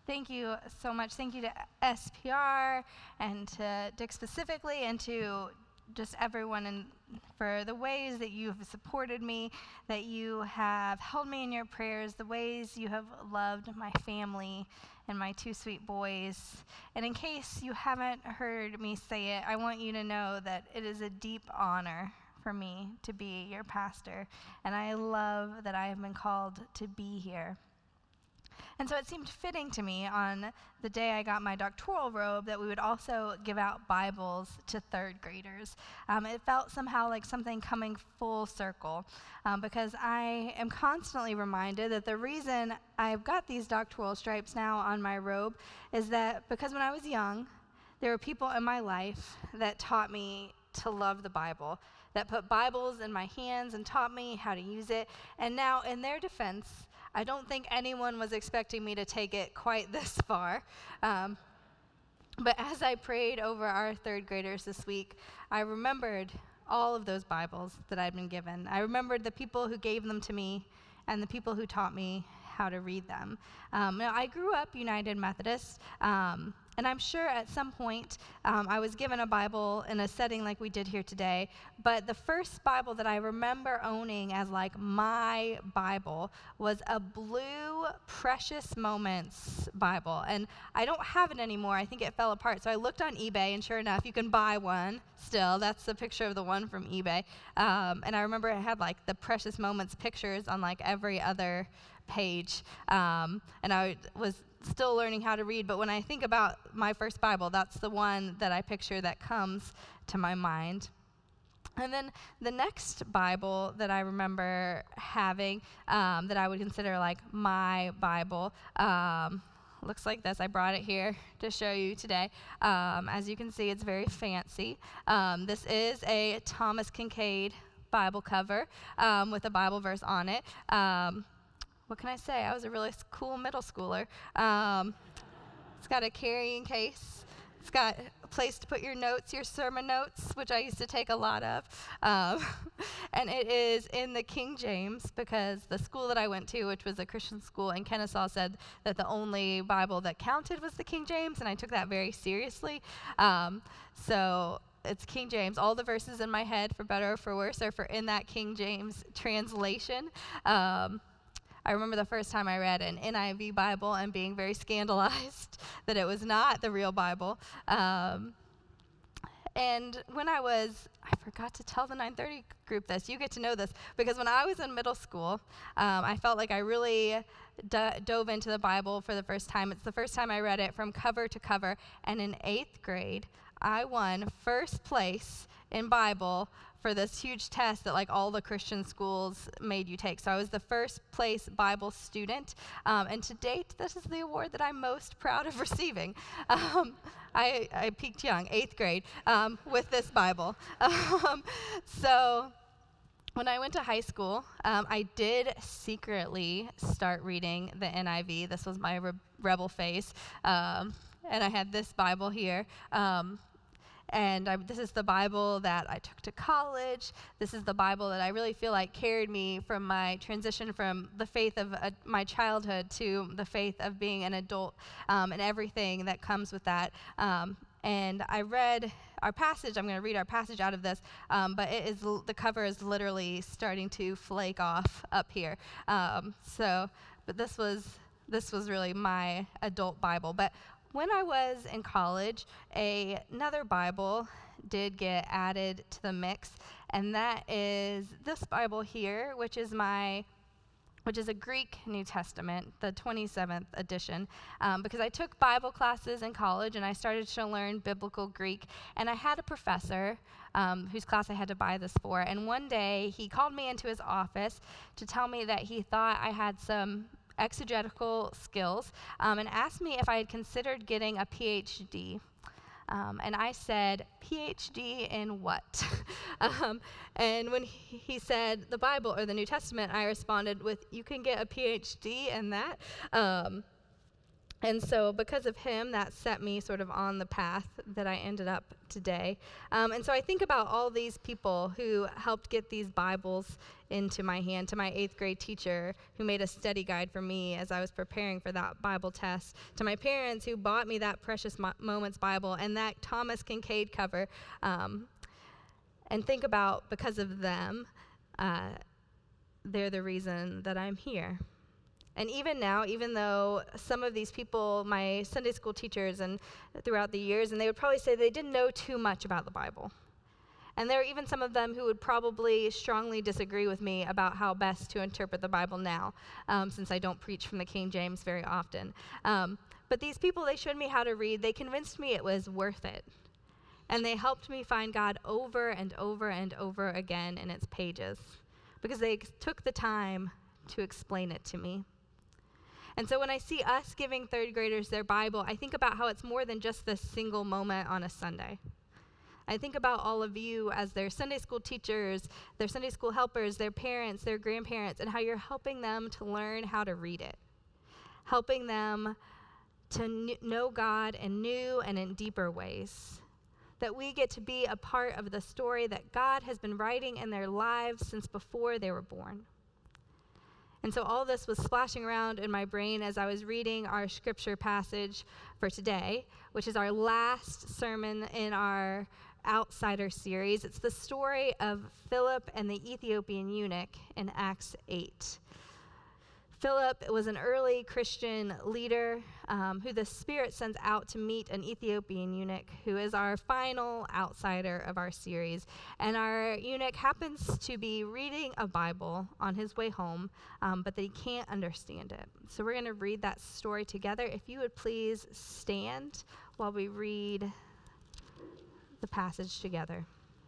Thank you so much. Thank you to SPR and to Dick specifically and to just everyone for the ways that you have supported me, that you have held me in your prayers, the ways you have loved my family and my two sweet boys. And in case you haven't heard me say it, I want you to know that it is a deep honor for me to be your pastor, and I love that I have been called to be here. And so it seemed fitting to me on the day I got my doctoral robe that we would also give out Bibles to third graders. It felt somehow like something coming full circle because I am constantly reminded that the reason I've got these doctoral stripes now on my robe is that because when I was young, there were people in my life that taught me to love the Bible, that put Bibles in my hands and taught me how to use it. And now, in their defense, I don't think anyone was expecting me to take it quite this far. But as I prayed over our third graders this week, I remembered all of those Bibles that I'd been given. I remembered the people who gave them to me and the people who taught me how to read them. Now, I grew up United Methodist, and I'm sure at some point I was given a Bible in a setting like we did here today, but the first Bible that I remember owning as like my Bible was a blue Precious Moments Bible, and I don't have it anymore. I think it fell apart, so I looked on eBay, and sure enough, you can buy one still. That's the picture of the one from eBay, and I remember it had like the Precious Moments pictures on like every other page, and I was still learning how to read, but when I think about my first Bible, that's the one that I picture that comes to my mind. And then the next Bible that I remember having that I would consider like my Bible looks like this. I brought it here to show you today. As you can see, it's very fancy. This is a Thomas Kincaid Bible cover with a Bible verse on it. What can I say? I was a really cool middle schooler. It's got a carrying case. It's got a place to put your notes, your sermon notes, which I used to take a lot of. And it is in the King James because the school that I went to, which was a Christian school in Kennesaw, said that the only Bible that counted was the King James, and I took that very seriously. So it's King James. All the verses in my head, for better or for worse, are in that King James translation. I remember the first time I read an NIV Bible and being very scandalized that it was not the real Bible. And when I forgot to tell the 930 group this, you get to know this, because when I was in middle school, I felt like I really dove into the Bible for the first time. It's the first time I read it from cover to cover, and in 8th grade, I won first place in Bible for this huge test that like all the Christian schools made you take. So I was the first place Bible student, and to date, this is the award that I'm most proud of receiving. I peaked young, 8th grade, with this Bible. So when I went to high school, I did secretly start reading the NIV. This was my rebel phase, and I had this Bible here. This is the Bible that I took to college. This is the Bible that I really feel like carried me from my transition from the faith of my childhood to the faith of being an adult, and everything that comes with that. And I read our passage. I'm going to read our passage out of this, but the cover is literally starting to flake off up here. But this was really my adult Bible. But when I was in college, another Bible did get added to the mix, and that is this Bible here, which is a Greek New Testament, the 27th edition, because I took Bible classes in college, and I started to learn biblical Greek, and I had a professor whose class I had to buy this for, and one day he called me into his office to tell me that he thought I had some exegetical skills, and asked me if I had considered getting a PhD. And I said, PhD in what? And when he said the Bible or the New Testament, I responded with, you can get a PhD in that. And so because of him, that set me sort of on the path that I ended up today. And so I think about all these people who helped get these Bibles into my hand, to my 8th grade teacher who made a study guide for me as I was preparing for that Bible test, to my parents who bought me that Precious Moments Bible and that Thomas Kincaid cover. And think about, because of them, they're the reason that I'm here. And even now, even though some of these people, my Sunday school teachers and throughout the years, and they would probably say they didn't know too much about the Bible. And there are even some of them who would probably strongly disagree with me about how best to interpret the Bible now, since I don't preach from the King James very often. But these people, they showed me how to read. They convinced me it was worth it. And they helped me find God over and over and over again in its pages, because they took the time to explain it to me. And so when I see us giving 3rd graders their Bible, I think about how it's more than just this single moment on a Sunday. I think about all of you as their Sunday school teachers, their Sunday school helpers, their parents, their grandparents, and how you're helping them to learn how to read it, helping them to know God in new and in deeper ways, that we get to be a part of the story that God has been writing in their lives since before they were born. And so all this was splashing around in my brain as I was reading our scripture passage for today, which is our last sermon in our Outsider series. It's the story of Philip and the Ethiopian eunuch in Acts 8. Philip was an early Christian leader who the Spirit sends out to meet an Ethiopian eunuch, who is our final outsider of our series. And our eunuch happens to be reading a Bible on his way home, but that he can't understand it. So we're going to read that story together. If you would please stand while we read the passage together.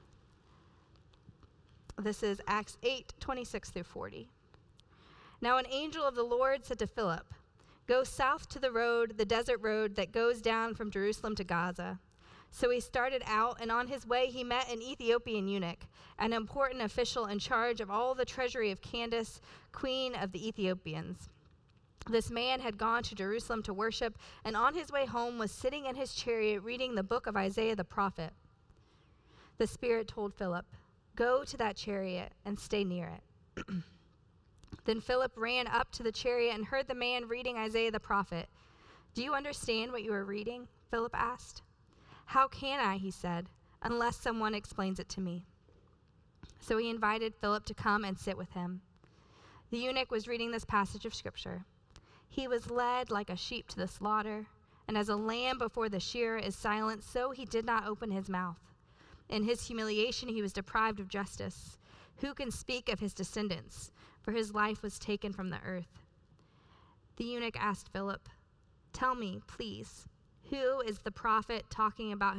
This is Acts 8:26-40. Now an angel of the Lord said to Philip, "Go south to the road, the desert road that goes down from Jerusalem to Gaza." So he started out, and on his way he met an Ethiopian eunuch, an important official in charge of all the treasury of Candace, queen of the Ethiopians. This man had gone to Jerusalem to worship, and on his way home was sitting in his chariot reading the book of Isaiah the prophet. The Spirit told Philip, "Go to that chariot and stay near it." Then Philip ran up to the chariot and heard the man reading Isaiah the prophet. "Do you understand what you are reading?" Philip asked. "How can I," he said, "unless someone explains it to me?" So he invited Philip to come and sit with him. The eunuch was reading this passage of scripture. "He was led like a sheep to the slaughter, and as a lamb before the shearer is silent, so he did not open his mouth. In his humiliation he was deprived of justice. Who can speak of his descendants? For his life was taken from the earth." The eunuch asked Philip, "Tell me, please, who is the prophet talking about?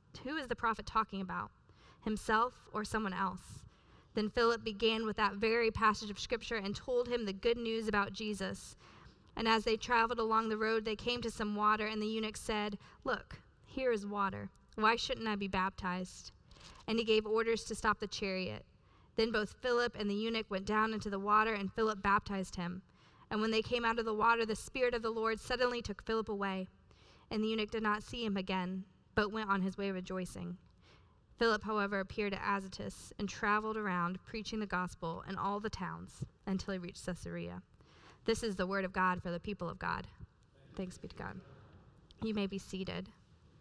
Himself or someone else?" Then Philip began with that very passage of scripture and told him the good news about Jesus. And as they traveled along the road, they came to some water, and the eunuch said, "Look, here is water. Why shouldn't I be baptized?" And he gave orders to stop the chariot. Then both Philip and the eunuch went down into the water, and Philip baptized him. And when they came out of the water, the Spirit of the Lord suddenly took Philip away. And the eunuch did not see him again, but went on his way rejoicing. Philip, however, appeared at Azotus and traveled around, preaching the gospel in all the towns until he reached Caesarea. This is the word of God for the people of God. Thanks be to God. You may be seated.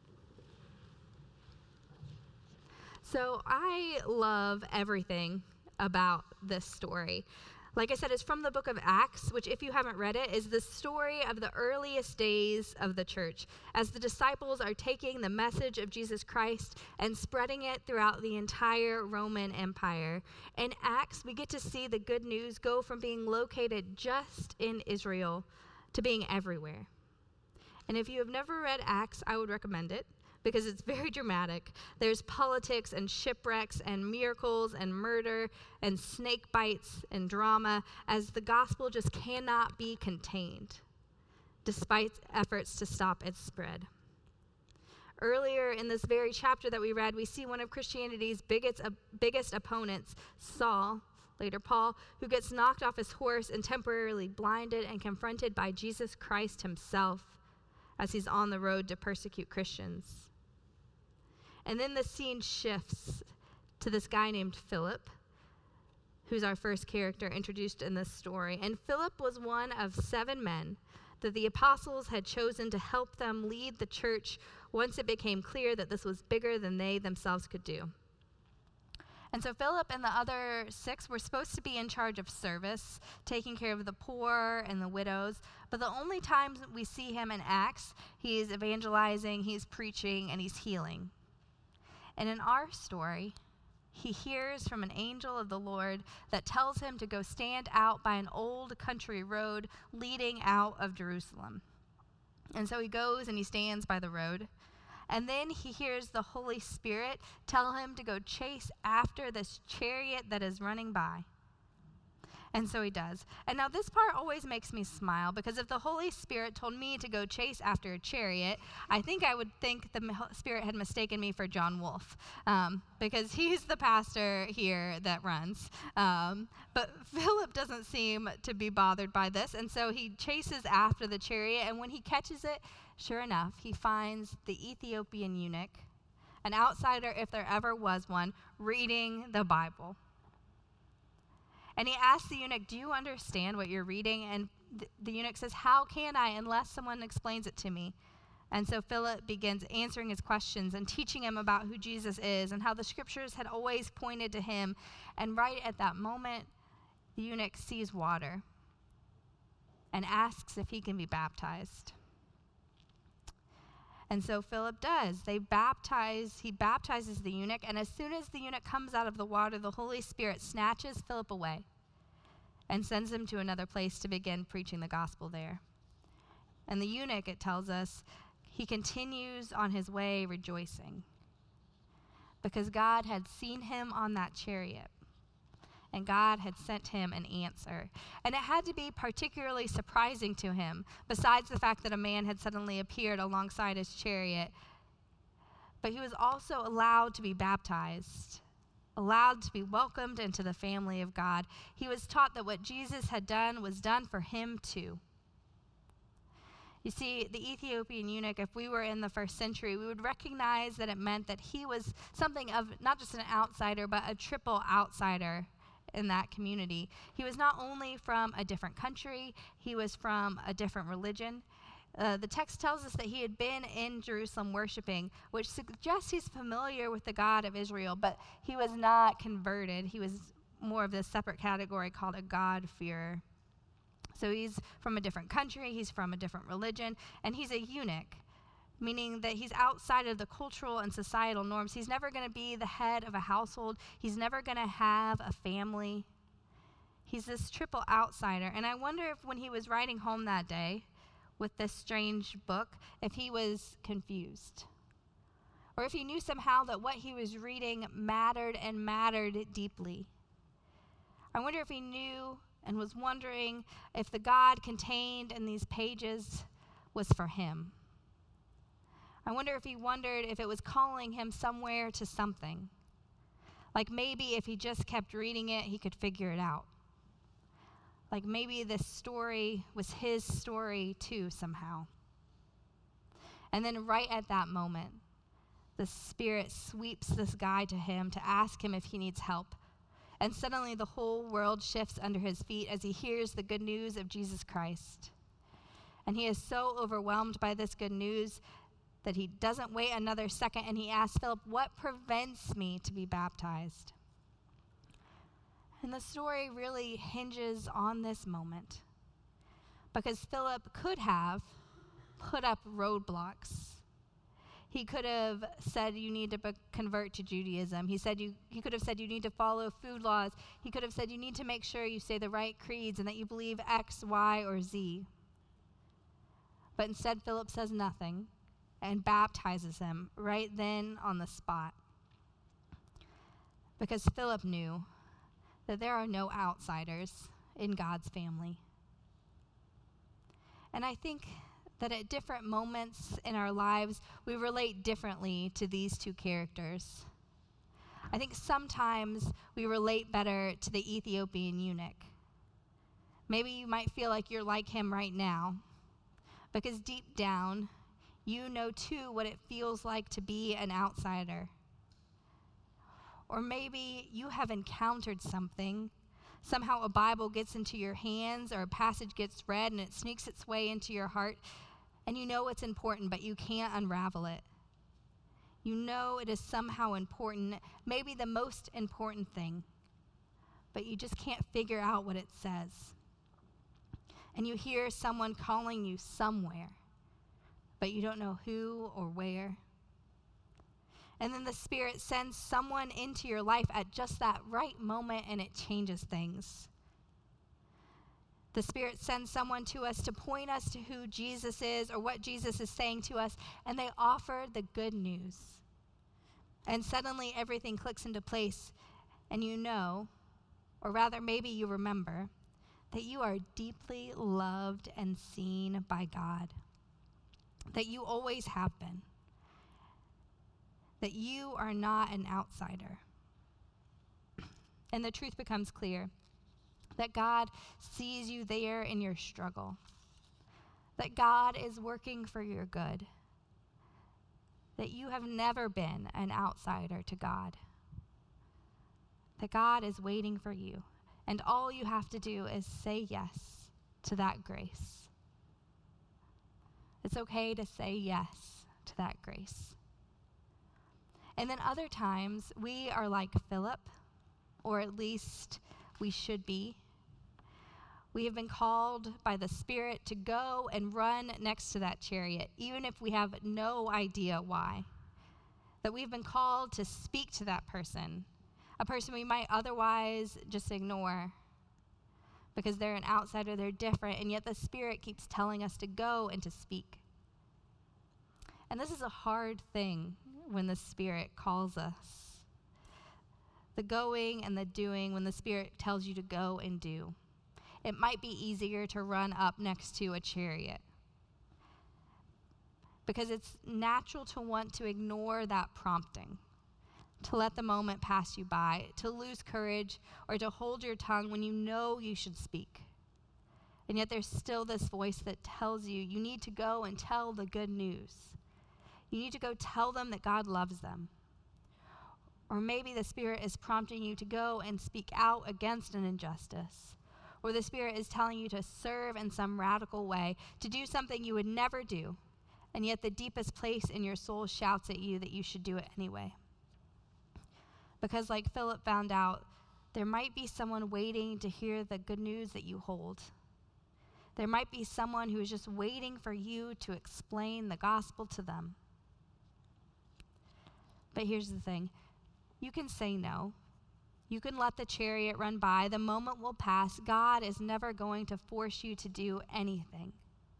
So I love everything about this story. Like I said, it's from the book of Acts, which, if you haven't read it, is the story of the earliest days of the church, as the disciples are taking the message of Jesus Christ and spreading it throughout the entire Roman Empire. In Acts, we get to see the good news go from being located just in Israel to being everywhere. And if you have never read Acts, I would recommend it, because it's very dramatic. There's politics and shipwrecks and miracles and murder and snake bites and drama, as the gospel just cannot be contained, despite efforts to stop its spread. Earlier in this very chapter that we read, we see one of Christianity's biggest opponents, Saul, later Paul, who gets knocked off his horse and temporarily blinded and confronted by Jesus Christ himself, as he's on the road to persecute Christians. And then the scene shifts to this guy named Philip, who's our first character introduced in this story. And Philip was one of 7 men that the apostles had chosen to help them lead the church once it became clear that this was bigger than they themselves could do. And so Philip and the other 6 were supposed to be in charge of service, taking care of the poor and the widows. But the only times we see him in Acts, he's evangelizing, he's preaching, and he's healing. And in our story, he hears from an angel of the Lord that tells him to go stand out by an old country road leading out of Jerusalem. And so he goes and he stands by the road. And then he hears the Holy Spirit tell him to go chase after this chariot that is running by. And so he does. And now this part always makes me smile, because if the Holy Spirit told me to go chase after a chariot, I think I would think the Spirit had mistaken me for John Wolfe, because he's the pastor here that runs. But Philip doesn't seem to be bothered by this, and so he chases after the chariot, and when he catches it, sure enough, he finds the Ethiopian eunuch, an outsider if there ever was one, reading the Bible. And he asks the eunuch, "Do you understand what you're reading?" And the eunuch says, "How can I unless someone explains it to me?" And so Philip begins answering his questions and teaching him about who Jesus is and how the scriptures had always pointed to him. And right at that moment, the eunuch sees water and asks if he can be baptized. And so Philip does. He baptizes the eunuch, and as soon as the eunuch comes out of the water, the Holy Spirit snatches Philip away and sends him to another place to begin preaching the gospel there. And the eunuch, it tells us, he continues on his way rejoicing because God had seen him on that chariot. And God had sent him an answer. And it had to be particularly surprising to him, besides the fact that a man had suddenly appeared alongside his chariot. But he was also allowed to be baptized, allowed to be welcomed into the family of God. He was taught that what Jesus had done was done for him too. You see, the Ethiopian eunuch, if we were in the first century, we would recognize that it meant that he was something of not just an outsider, but a triple outsider in that community. He was not only from a different country, he was from a different religion. The text tells us that he had been in Jerusalem worshiping, which suggests he's familiar with the God of Israel, but he was not converted. He was more of this separate category called a God-fearer. So he's from a different country, he's from a different religion, and he's a eunuch, meaning that he's outside of the cultural and societal norms. He's never going to be the head of a household. He's never going to have a family. He's this triple outsider. And I wonder if when he was riding home that day with this strange book, if he was confused. Or if he knew somehow that what he was reading mattered and mattered deeply. I wonder if he knew and was wondering if the God contained in these pages was for him. I wonder if he wondered if it was calling him somewhere to something. Like maybe if he just kept reading it, he could figure it out. Like maybe this story was his story too somehow. And then right at that moment, the Spirit sweeps this guy to him to ask him if he needs help. And suddenly the whole world shifts under his feet as he hears the good news of Jesus Christ. And he is so overwhelmed by this good news that he doesn't wait another second, and he asks Philip, "What prevents me to be baptized?" And the story really hinges on this moment, because Philip could have put up roadblocks. He could have said, "You need to convert to Judaism." He could have said, "You need to follow food laws." He could have said, "You need to make sure you say the right creeds and that you believe X, Y, or Z." But instead, Philip says nothing and baptizes him right then on the spot. Because Philip knew that there are no outsiders in God's family. And I think that at different moments in our lives, we relate differently to these two characters. I think sometimes we relate better to the Ethiopian eunuch. Maybe you might feel like you're like him right now, because deep down, You know too what it feels like to be an outsider. Or maybe you have encountered something. Somehow a Bible gets into your hands or a passage gets read and it sneaks its way into your heart, and you know it's important, but you can't unravel it. You know it is somehow important, maybe the most important thing, but you just can't figure out what it says. And you hear someone calling you somewhere, but you don't know who or where. And then the Spirit sends someone into your life at just that right moment, and it changes things. The Spirit sends someone to us to point us to who Jesus is or what Jesus is saying to us, and they offer the good news. And suddenly everything clicks into place, and you know, or rather maybe you remember, that you are deeply loved and seen by God, that you always have been, that you are not an outsider. And the truth becomes clear, that God sees you there in your struggle, that God is working for your good, that you have never been an outsider to God, that God is waiting for you, and all you have to do is say yes to that grace. It's okay to say yes to that grace. And then other times, we are like Philip, or at least we should be. We have been called by the Spirit to go and run next to that chariot, even if we have no idea why. That we've been called to speak to that person, a person we might otherwise just ignore because they're an outsider, they're different, and yet the Spirit keeps telling us to go and to speak. And this is a hard thing when the Spirit calls us. The going and the doing when the Spirit tells you to go and do. It might be easier to run up next to a chariot because it's natural to want to ignore that prompting, to let the moment pass you by, to lose courage, or to hold your tongue when you know you should speak. And yet there's still this voice that tells you, you need to go and tell the good news. You need to go tell them that God loves them. Or maybe the Spirit is prompting you to go and speak out against an injustice. Or the Spirit is telling you to serve in some radical way, to do something you would never do, and yet the deepest place in your soul shouts at you that you should do it anyway. Because like Philip found out, there might be someone waiting to hear the good news that you hold. There might be someone who is just waiting for you to explain the gospel to them. But here's the thing. You can say no. You can let the chariot run by. The moment will pass. God is never going to force you to do anything.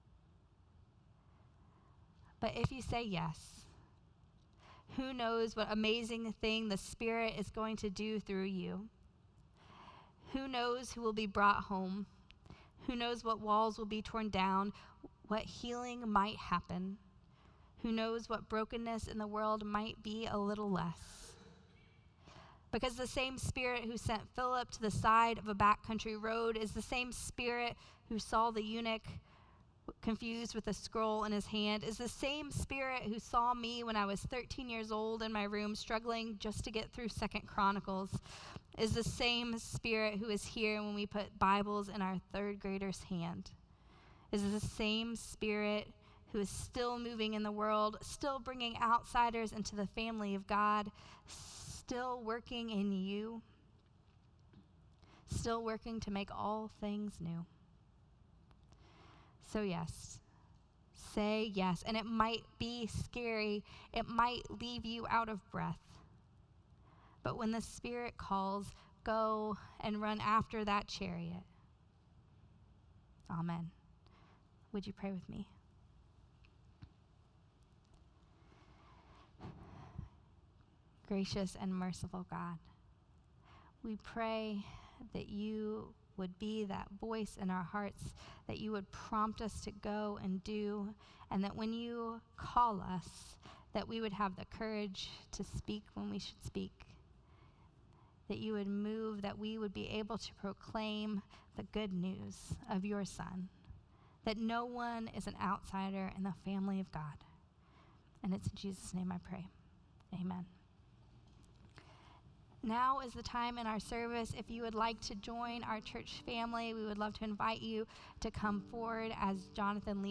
But if you say yes, who knows what amazing thing the Spirit is going to do through you? Who knows who will be brought home? Who knows what walls will be torn down? What healing might happen? Who knows what brokenness in the world might be a little less? Because the same Spirit who sent Philip to the side of a backcountry road is the same Spirit who saw the eunuch confused with a scroll in his hand, is the same Spirit who saw me when I was 13 years old in my room struggling just to get through 2 Chronicles, is the same Spirit who is here when we put Bibles in our third grader's hand, is the same Spirit who is still moving in the world, still bringing outsiders into the family of God, still working in you, still working to make all things new. So yes, say yes. And it might be scary. It might leave you out of breath. But when the Spirit calls, go and run after that chariot. Amen. Would you pray with me? Gracious and merciful God, we pray that you would be that voice in our hearts, that you would prompt us to go and do, and that when you call us, that we would have the courage to speak when we should speak, that you would move, that we would be able to proclaim the good news of your Son, that no one is an outsider in the family of God, And it's in Jesus' name I pray. Amen. Now is the time in our service. If you would like to join our church family, we would love to invite you to come forward as Jonathan leads.